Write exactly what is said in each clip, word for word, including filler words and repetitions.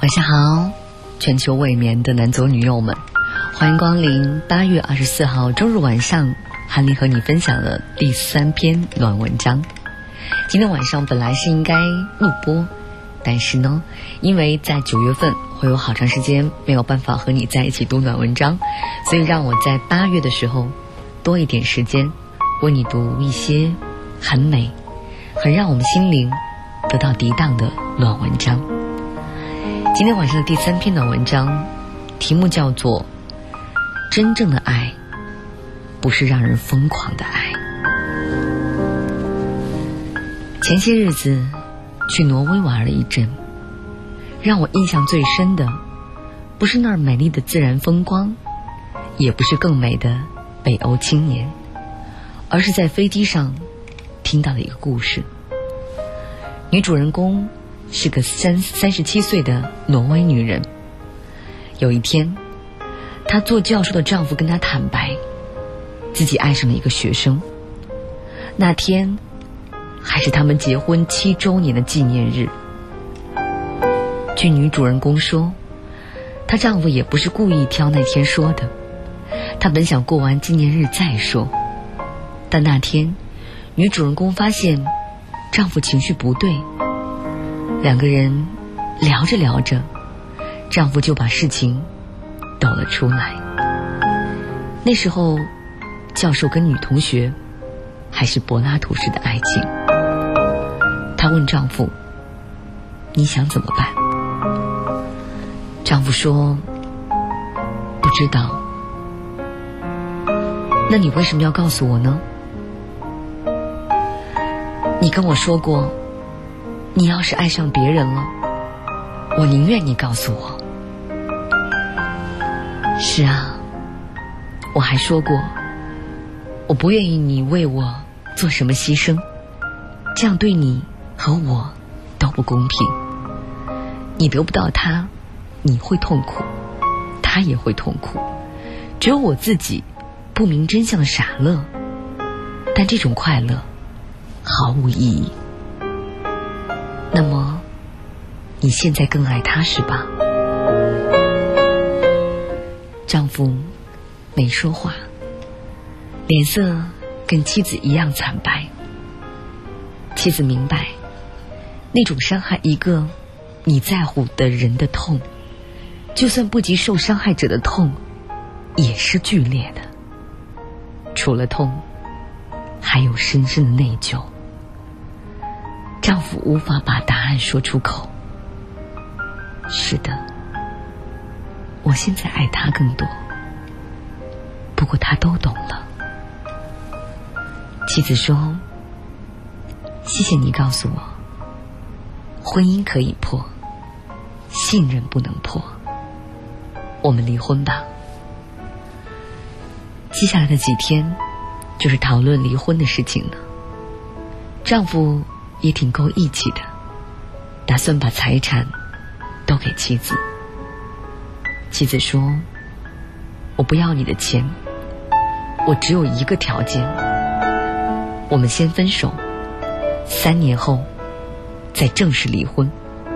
晚上好，全球未眠的男左女右们，欢迎光临八月二十四号周日晚上，韩林和你分享了第三篇暖文章。今天晚上本来是应该录播，但是呢，因为在九月份会有好长时间没有办法和你在一起读暖文章，所以让我在八月的时候多一点时间为你读一些很美很让我们心灵得到涤荡的暖文章。今天晚上的第三篇暖文章题目叫做真正的爱不是让人疯狂的爱。前些日子去挪威玩了一阵，让我印象最深的不是那儿美丽的自然风光，也不是更美的北欧青年，而是在飞机上听到了一个故事。女主人公是个三三十七岁的挪威女人。有一天，她做教授的丈夫跟她坦白，自己爱上了一个学生。那天还是他们结婚七周年的纪念日。据女主人公说，她丈夫也不是故意挑那天说的，她本想过完纪念日再说，但那天女主人公发现丈夫情绪不对，两个人聊着聊着，丈夫就把事情抖了出来。那时候教授跟女同学还是柏拉图式的爱情。她问丈夫，你想怎么办？丈夫说，不知道。那你为什么要告诉我呢？你跟我说过，你要是爱上别人了，我宁愿你告诉我。是啊，我还说过，我不愿意你为我做什么牺牲，这样对你和我都不公平。你得不到他，你会痛苦，他也会痛苦，只有我自己不明真相的傻乐，但这种快乐毫无意义。那么你现在更爱他是吧？丈夫没说话，脸色跟妻子一样惨白。妻子明白，那种伤害一个你在乎的人的痛，就算不及受伤害者的痛，也是剧烈的。除了痛，还有深深的内疚。丈夫无法把答案说出口。是的，我现在爱他更多，不过他都懂了。妻子说，谢谢你告诉我，婚姻可以破，信任不能破，我们离婚吧。接下来的几天就是讨论离婚的事情了。丈夫也挺够义气的，打算把财产都给妻子。妻子说，我不要你的钱，我只有一个条件，我们先分手，三年后再正式离婚。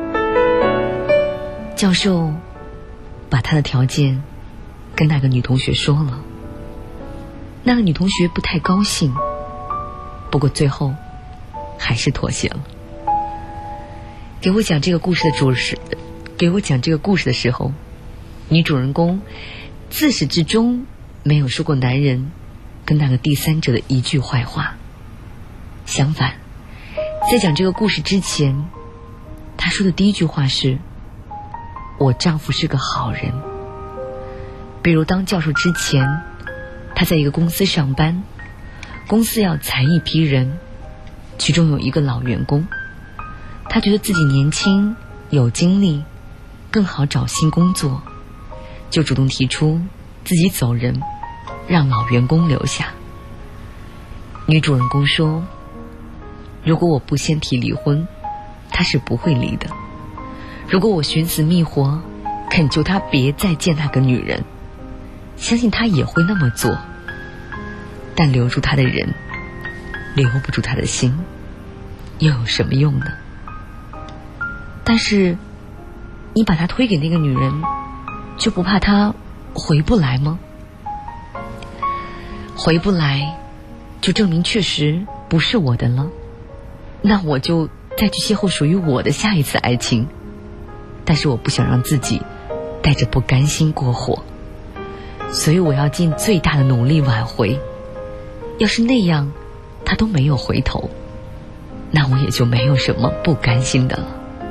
教授把他的条件跟那个女同学说了，那个女同学不太高兴，不过最后还是妥协了。给我讲这个故事的主持，给我讲这个故事的时候，女主人公自始至终没有说过男人跟那个第三者的一句坏话。相反，在讲这个故事之前，她说的第一句话是，我丈夫是个好人。比如当教授之前，她在一个公司上班，公司要裁一批人，其中有一个老员工，她觉得自己年轻有精力，更好找新工作，就主动提出自己走人，让老员工留下。女主人公说，如果我不先提离婚，他是不会离的。如果我寻死觅活，恳求他别再见那个女人，相信他也会那么做。但留住他的人，留不住他的心，又有什么用呢？但是你把他推给那个女人，就不怕他回不来吗？回不来，就证明确实不是我的了。那我就再去邂逅属于我的下一次爱情。但是我不想让自己带着不甘心过活，所以我要尽最大的努力挽回。要是那样他都没有回头，那我也就没有什么不甘心的了。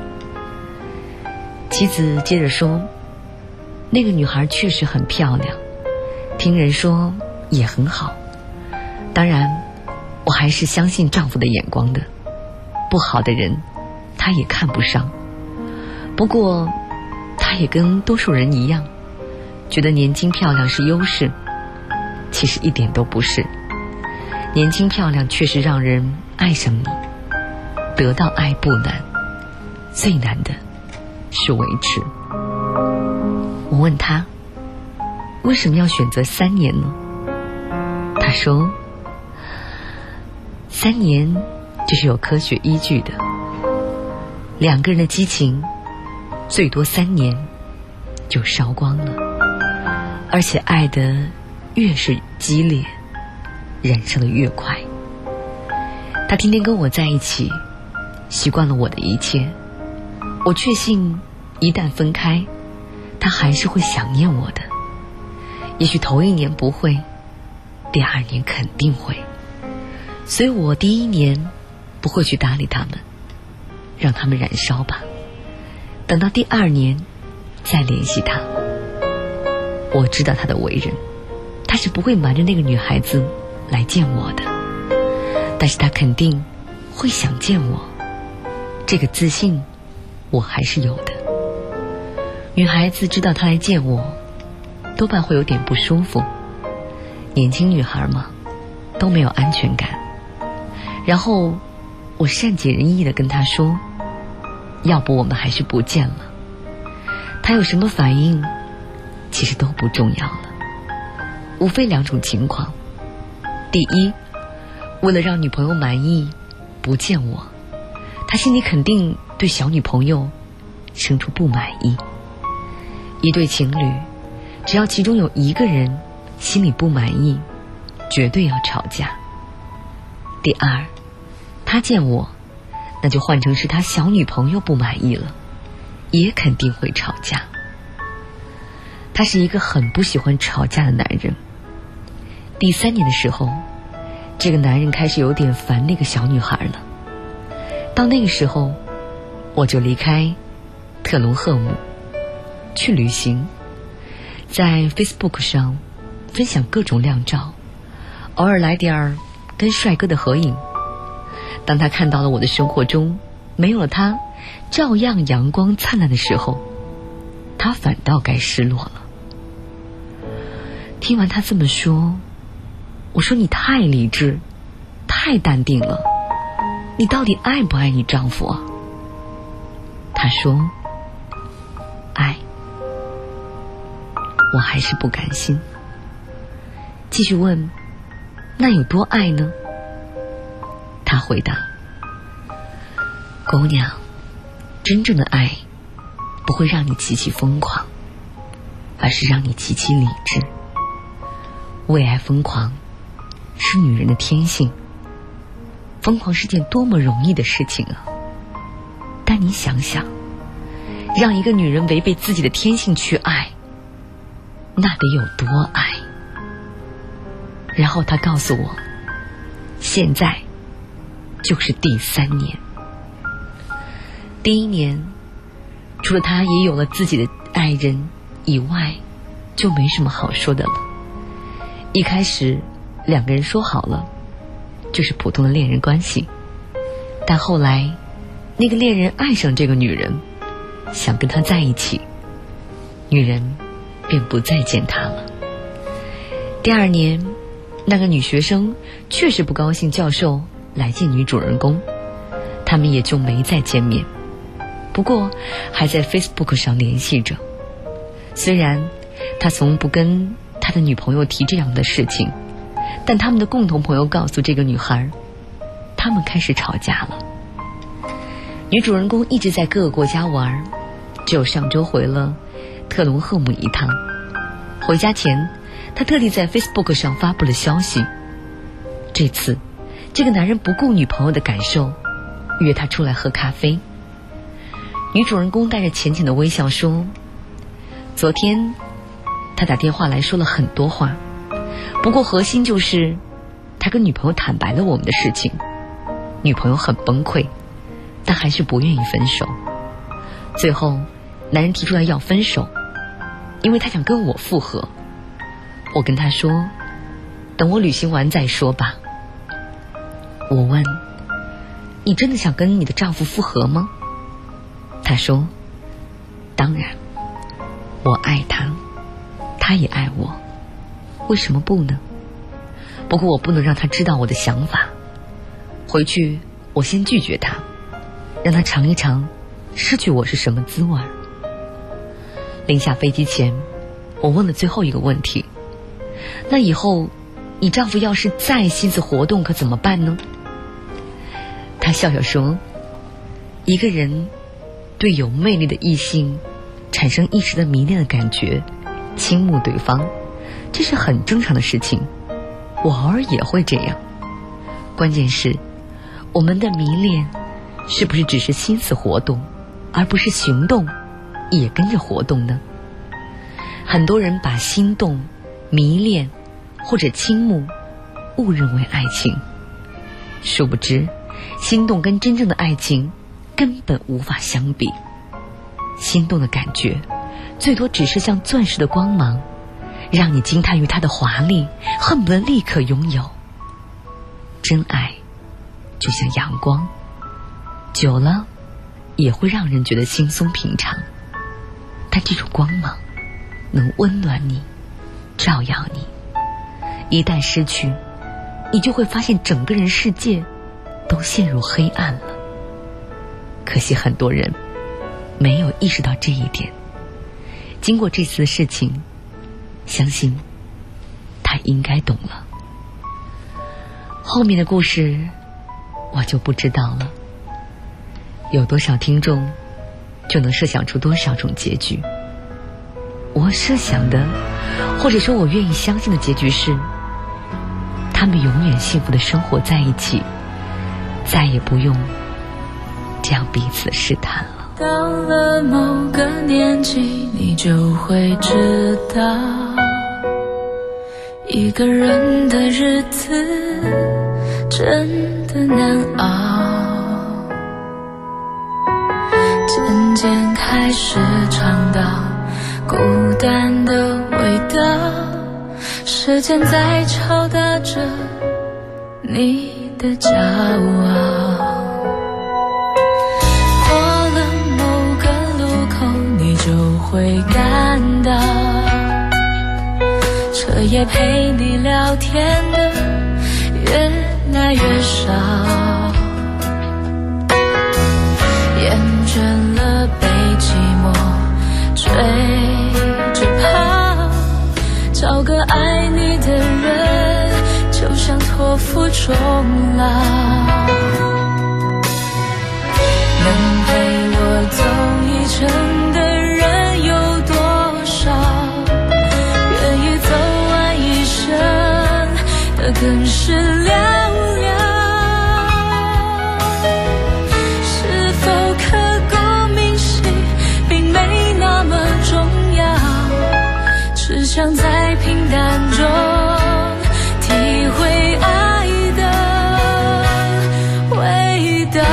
妻子接着说，那个女孩确实很漂亮，听人说也很好，当然我还是相信丈夫的眼光的，不好的人他也看不上。不过他也跟多数人一样，觉得年轻漂亮是优势，其实一点都不是。年轻漂亮确实让人爱上你，得到爱不难，最难的是维持。我问他为什么要选择三年呢？他说三年这是有科学依据的，两个人的激情最多三年就烧光了，而且爱得越是激烈，燃烧得越快。他天天跟我在一起，习惯了我的一切，我确信一旦分开，他还是会想念我的。也许头一年不会，第二年肯定会，所以我第一年不会去搭理他们，让他们燃烧吧，等到第二年再联系他。我知道他的为人，他是不会瞒着那个女孩子来见我的，但是他肯定会想见我，这个自信我还是有的。女孩子知道他来见我，多半会有点不舒服，年轻女孩嘛，都没有安全感。然后我善解人意地跟他说，要不我们还是不见了。他有什么反应其实都不重要了，无非两种情况。第一，为了让女朋友满意不见我，他心里肯定对小女朋友生出不满意。一对情侣只要其中有一个人心里不满意，绝对要吵架。第二，他见我，那就换成是他小女朋友不满意了，也肯定会吵架。他是一个很不喜欢吵架的男人。第三年的时候，这个男人开始有点烦那个小女孩了。到那个时候，我就离开特隆赫姆去旅行，在 Facebook 上分享各种靓照，偶尔来点儿跟帅哥的合影。当他看到了我的生活中没有了他照样阳光灿烂的时候，他反倒该失落了。听完他这么说，我说你太理智，太淡定了，你到底爱不爱你丈夫啊？他说爱。我还是不甘心，继续问，那有多爱呢？他回答，姑娘，真正的爱不会让你极其疯狂，而是让你极其理智。为爱疯狂是女人的天性，疯狂是件多么容易的事情啊！但你想想，让一个女人违背自己的天性去爱，那得有多爱？然后他告诉我，现在就是第三年。第一年，除了他也有了自己的爱人以外，就没什么好说的了。一开始两个人说好了，就是普通的恋人关系，但后来那个恋人爱上这个女人，想跟她在一起，女人便不再见他了。第二年，那个女学生确实不高兴教授来见女主人公，他们也就没再见面，不过还在 Facebook 上联系着。虽然他从不跟他的女朋友提这样的事情，但他们的共同朋友告诉这个女孩，他们开始吵架了。女主人公一直在各个国家玩， 只有上周回了特隆赫姆一趟。回家前，他特地在 Facebook 上发布了消息。这次，这个男人不顾女朋友的感受，约她出来喝咖啡。女主人公带着浅浅的微笑说，昨天他打电话来说了很多话，不过核心就是他跟女朋友坦白了我们的事情。女朋友很崩溃，但还是不愿意分手。最后男人提出来要分手，因为他想跟我复合。我跟他说，等我旅行完再说吧。我问，你真的想跟你的丈夫复合吗？他说，当然，我爱他，他也爱我，为什么不呢？不过我不能让他知道我的想法。回去我先拒绝他，让他尝一尝失去我是什么滋味。临下飞机前，我问了最后一个问题，那以后你丈夫要是再心思活动可怎么办呢？他笑笑说，一个人对有魅力的异性产生一时的迷恋的感觉，倾慕对方，这是很正常的事情，我偶尔也会这样。关键是我们的迷恋是不是只是心思活动，而不是行动也跟着活动呢？很多人把心动、迷恋或者倾慕误认为爱情，殊不知心动跟真正的爱情根本无法相比。心动的感觉最多只是像钻石的光芒，让你惊叹于它的华丽，恨不得立刻拥有。真爱就像阳光，久了也会让人觉得轻松平常，但这种光芒能温暖你，照耀你。一旦失去，你就会发现整个人世界都陷入黑暗了。可惜很多人没有意识到这一点。经过这次的事情，相信他应该懂了。后面的故事我就不知道了。有多少听众就能设想出多少种结局。我设想的，或者说我愿意相信的结局是，他们永远幸福的生活在一起，再也不用这样彼此试探了。 到了某个年纪，你就会知道，一个人的日子真的难熬，渐渐开始尝到孤单的味道，时间在敲打着你的骄傲。就会感到彻夜陪你聊天的越来越少，厌倦了被寂寞追着跑，找个爱你的人就像托付终老，能陪我走一程的更是寥寥，是否刻骨铭心并没那么重要，只想在平淡中体会爱的味道。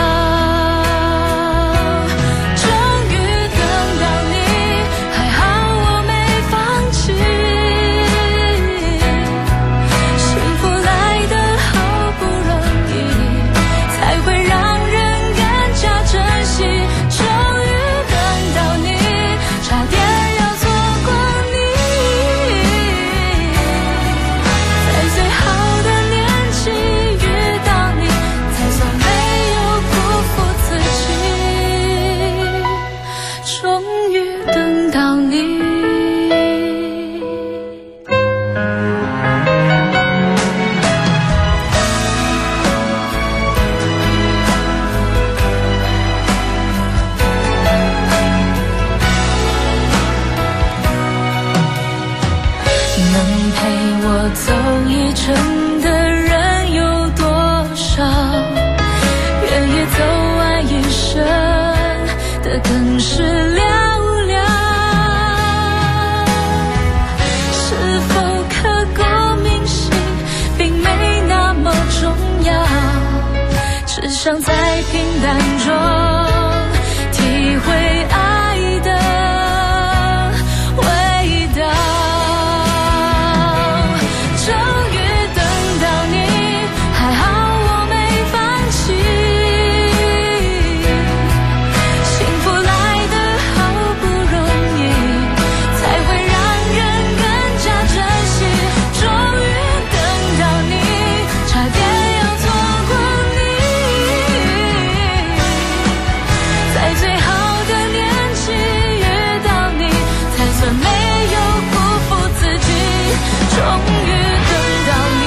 最好的年纪遇到你，才算没有孤想在平淡中体会爱的味道。终于等到你，还好我没放弃。幸福来得好不容易，才会让人更加珍惜。终于等到你，差点要错过你。在最好的年纪遇到你，才算没有辜负自己。终于等到你，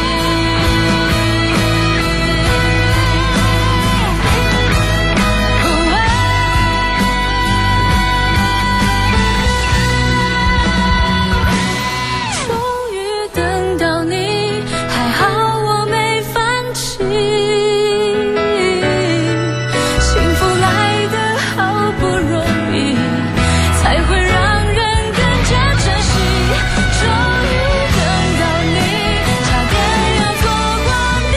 终于等到你，还好我没放弃。幸福来得好不容易，才会让人更加珍惜。终于等到你，差点要错过你。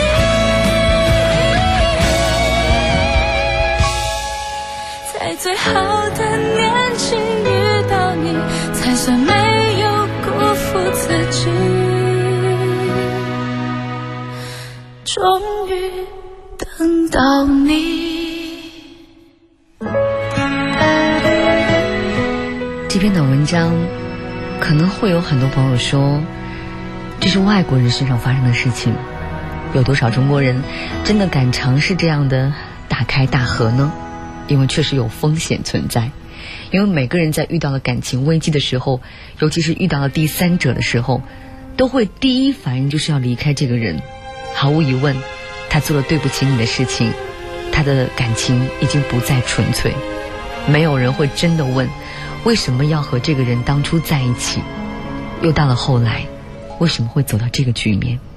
在最好的年纪遇到你，才算没有辜负自己。终于等到你。 这篇短文章可能会有很多朋友说，这是外国人身上发生的事情，有多少中国人真的敢尝试这样的大开大合呢？因为确实有风险存在，因为每个人在遇到了感情危机的时候，尤其是遇到了第三者的时候，都会第一反应就是要离开这个人。毫无疑问，他做了对不起你的事情，他的感情已经不再纯粹。没有人会真的问，为什么要和这个人当初在一起，又到了后来，为什么会走到这个局面？